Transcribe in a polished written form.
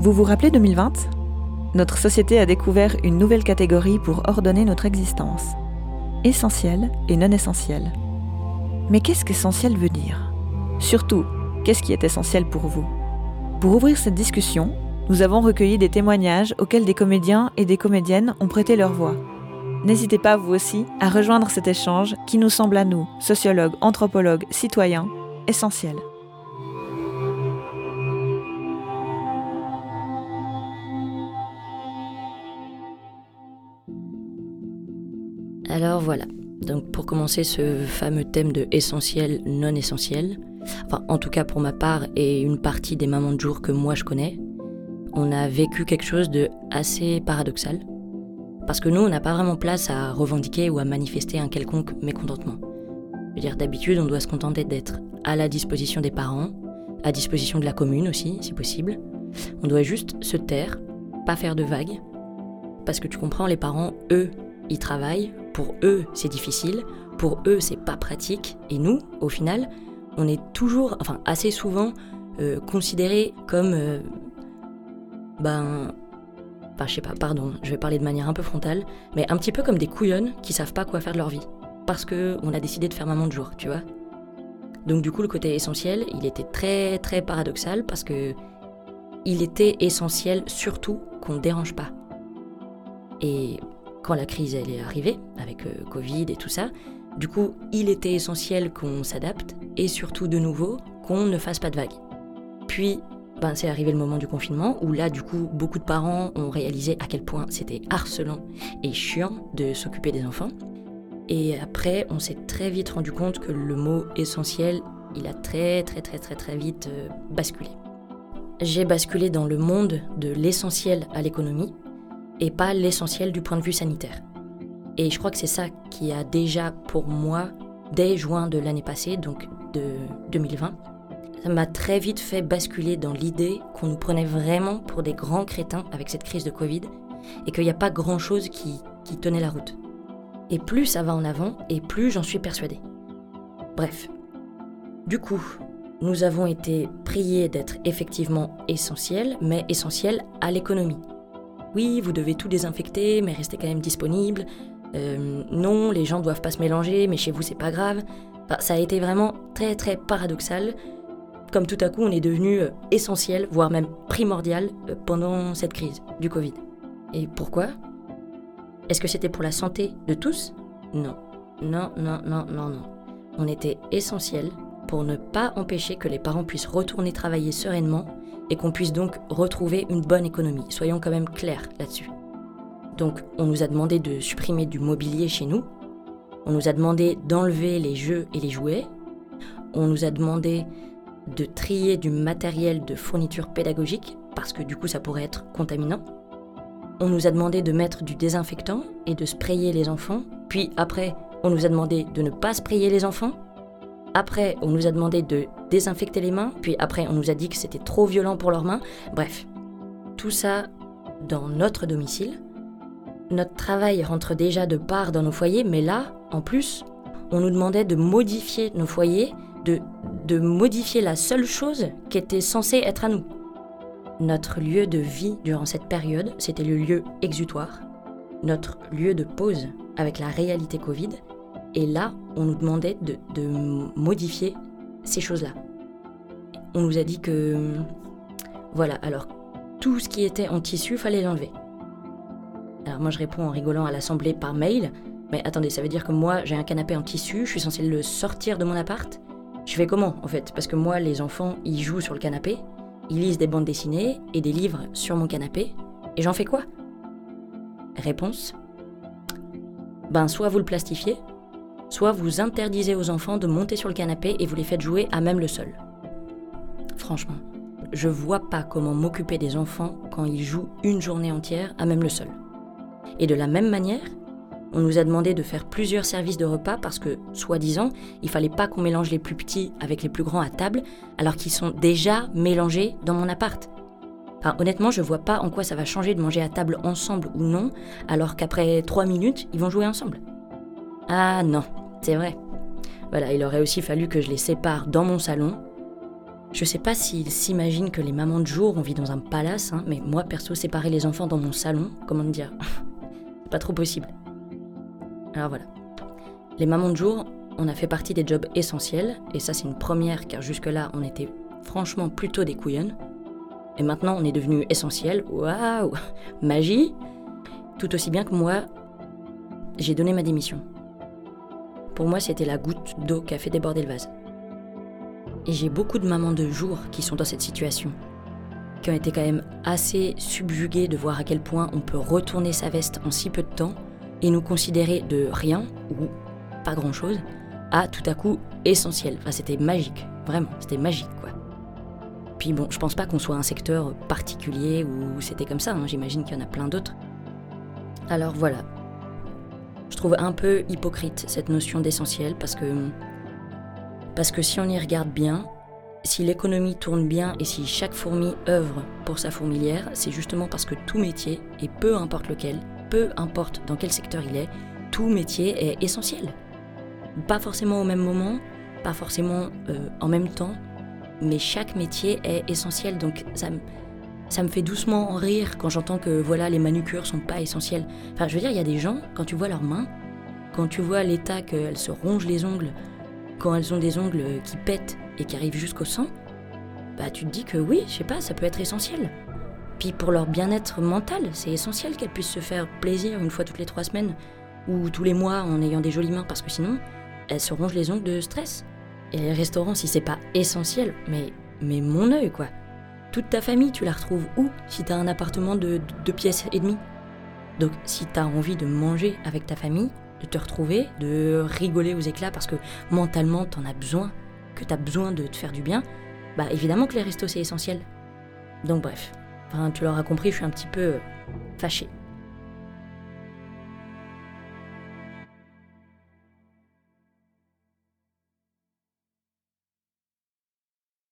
Vous vous rappelez 2020 ? Notre société a découvert une nouvelle catégorie pour ordonner notre existence. Essentiel et non essentiel. Mais qu'est-ce qu'essentiel veut dire ? Surtout, qu'est-ce qui est essentiel pour vous ? Pour ouvrir cette discussion, nous avons recueilli des témoignages auxquels des comédiens et des comédiennes ont prêté leur voix. N'hésitez pas, vous aussi, à rejoindre cet échange qui nous semble à nous, sociologues, anthropologues, citoyens, essentiel. Alors voilà, donc pour commencer ce fameux thème de essentiel, non essentiel, enfin en tout cas pour ma part et une partie des mamans de jour que moi je connais, on a vécu quelque chose de assez paradoxal. Parce que nous, on n'a pas vraiment place à revendiquer ou à manifester un quelconque mécontentement. Je veux dire, d'habitude, on doit se contenter d'être à la disposition des parents, à disposition de la commune aussi, si possible. On doit juste se taire, pas faire de vagues. Parce que tu comprends, les parents, eux, ils travaillent. Pour eux, c'est difficile. Pour eux, c'est pas pratique. Et nous, au final, on est toujours, enfin assez souvent, considérés comme... je sais pas, pardon, je vais parler de manière un peu frontale, mais un petit peu comme des couillonnes qui savent pas quoi faire de leur vie. Parce qu'on a décidé de faire maman de jour, tu vois. Donc du coup, le côté essentiel, il était très très paradoxal parce que il était essentiel surtout qu'on ne dérange pas. Et quand la crise elle est arrivée, avec Covid et tout ça, du coup, il était essentiel qu'on s'adapte et surtout de nouveau, qu'on ne fasse pas de vagues. Puis, c'est arrivé le moment du confinement où là, du coup, beaucoup de parents ont réalisé à quel point c'était harcelant et chiant de s'occuper des enfants. Et après, on s'est très vite rendu compte que le mot essentiel, il a très vite basculé. J'ai basculé dans le monde de l'essentiel à l'économie et pas l'essentiel du point de vue sanitaire. Et je crois que c'est ça qui a déjà, pour moi, dès juin de l'année passée, donc de 2020, ça m'a très vite fait basculer dans l'idée qu'on nous prenait vraiment pour des grands crétins avec cette crise de Covid et qu'il n'y a pas grand-chose qui tenait la route. Et plus ça va en avant, et plus j'en suis persuadée. Bref. Du coup, nous avons été priés d'être effectivement essentiels, mais essentiels à l'économie. Oui, vous devez tout désinfecter, mais restez quand même disponible. Non, les gens ne doivent pas se mélanger, mais chez vous, c'est pas grave. Ça a été vraiment très très paradoxal. Comme tout à coup, on est devenu essentiel, voire même primordial, pendant cette crise du Covid. Et pourquoi ? Est-ce que c'était pour la santé de tous ? Non. Non. On était essentiel pour ne pas empêcher que les parents puissent retourner travailler sereinement et qu'on puisse donc retrouver une bonne économie. Soyons quand même clairs là-dessus. Donc, on nous a demandé de supprimer du mobilier chez nous. On nous a demandé d'enlever les jeux et les jouets. On nous a demandé de trier du matériel de fourniture pédagogique, parce que du coup ça pourrait être contaminant. On nous a demandé de mettre du désinfectant et de sprayer les enfants, puis après on nous a demandé de ne pas sprayer les enfants, après on nous a demandé de désinfecter les mains, puis après on nous a dit que c'était trop violent pour leurs mains. Bref, tout ça dans notre domicile. Notre travail rentre déjà de part dans nos foyers, mais là, en plus, on nous demandait de modifier nos foyers, de modifier la seule chose qui était censée être à nous. Notre lieu de vie durant cette période, c'était le lieu exutoire, notre lieu de pause avec la réalité Covid, et là, on nous demandait de modifier ces choses-là. On nous a dit que, voilà, alors tout ce qui était en tissu, fallait l'enlever. Alors moi je réponds en rigolant à l'assemblée par mail, mais attendez, ça veut dire que moi j'ai un canapé en tissu, je suis censée le sortir de mon appart ? Je fais comment en fait ? Parce que moi les enfants ils jouent sur le canapé, ils lisent des bandes dessinées et des livres sur mon canapé, et j'en fais quoi ? Réponse : soit vous le plastifiez, soit vous interdisez aux enfants de monter sur le canapé et vous les faites jouer à même le sol. Franchement, je vois pas comment m'occuper des enfants quand ils jouent une journée entière à même le sol. Et de la même manière, on nous a demandé de faire plusieurs services de repas parce que, soi-disant, il fallait pas qu'on mélange les plus petits avec les plus grands à table, alors qu'ils sont déjà mélangés dans mon appart. Honnêtement, je vois pas en quoi ça va changer de manger à table ensemble ou non, alors qu'après 3 minutes, ils vont jouer ensemble. Ah non, c'est vrai. Voilà, il aurait aussi fallu que je les sépare dans mon salon, Je sais pas s'ils s'imaginent que les mamans de jour, on vit dans un palace, hein, mais moi perso, séparer les enfants dans mon salon, comment te dire, c'est pas trop possible. Alors voilà. Les mamans de jour, on a fait partie des jobs essentiels, et ça c'est une première, car jusque-là, on était franchement plutôt des couillonnes. Et maintenant, on est devenu essentiel. Waouh, magie. Tout aussi bien que moi, j'ai donné ma démission. Pour moi, c'était la goutte d'eau qui a fait déborder le vase. Et j'ai beaucoup de mamans de jour qui sont dans cette situation, qui ont été quand même assez subjuguées de voir à quel point on peut retourner sa veste en si peu de temps et nous considérer de rien, ou pas grand-chose, à tout à coup essentiel. Enfin, c'était magique, vraiment, c'était magique, quoi. Puis bon, je pense pas qu'on soit un secteur particulier où c'était comme ça, hein, j'imagine qu'il y en a plein d'autres. Alors voilà. Je trouve un peu hypocrite cette notion d'essentiel parce que si on y regarde bien, si l'économie tourne bien et si chaque fourmi œuvre pour sa fourmilière, c'est justement parce que tout métier, et peu importe lequel, peu importe dans quel secteur il est, tout métier est essentiel. Pas forcément au même moment, pas forcément en même temps, mais chaque métier est essentiel. Donc ça me fait doucement rire quand j'entends que voilà, les manucures sont pas essentielles. Enfin, je veux dire, il y a des gens, quand tu vois leurs mains, quand tu vois l'état qu'elles se rongent les ongles, quand elles ont des ongles qui pètent et qui arrivent jusqu'au sang, bah tu te dis que oui, je sais pas, ça peut être essentiel. Puis pour leur bien-être mental, c'est essentiel qu'elles puissent se faire plaisir une fois toutes les 3 semaines ou tous les mois en ayant des jolies mains, parce que sinon, elles se rongent les ongles de stress. Et les restaurants, si c'est pas essentiel, mais mon œil quoi. Toute ta famille, tu la retrouves où si t'as un appartement de 2 pièces et demie? Donc si t'as envie de manger avec ta famille, de te retrouver, de rigoler aux éclats parce que mentalement t'en as besoin, que t'as besoin de te faire du bien, bah évidemment que les restos c'est essentiel. Donc bref, enfin tu l'auras compris, je suis un petit peu fâchée.